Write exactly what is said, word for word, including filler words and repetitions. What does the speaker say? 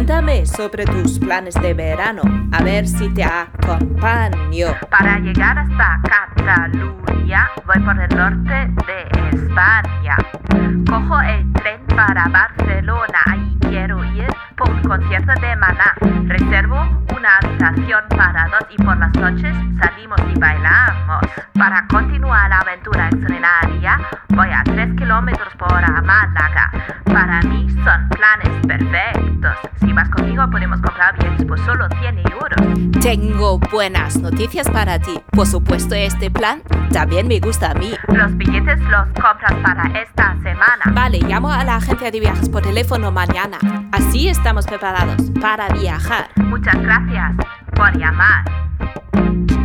Cuéntame sobre tus planes de verano, a ver si te acompaño. Para llegar hasta Cataluña voy por el norte de España. Cojo el tren para Barcelona, ahí quiero ir por un concierto de Maná. Reservo una habitación para dos y por las noches salimos y bailamos. Para continuar la aventura extraordinaria voy a tres kilómetros por hora a Málaga. Para mí son planes perfectos. Si vas conmigo podemos comprar billetes por solo cien euros. Tengo buenas noticias para ti. Por supuesto, este plan también me gusta a mí. Los billetes los compras para esta semana. Vale, llamo a la agencia de viajes por teléfono mañana. Así estamos preparados para viajar. Muchas gracias por llamar.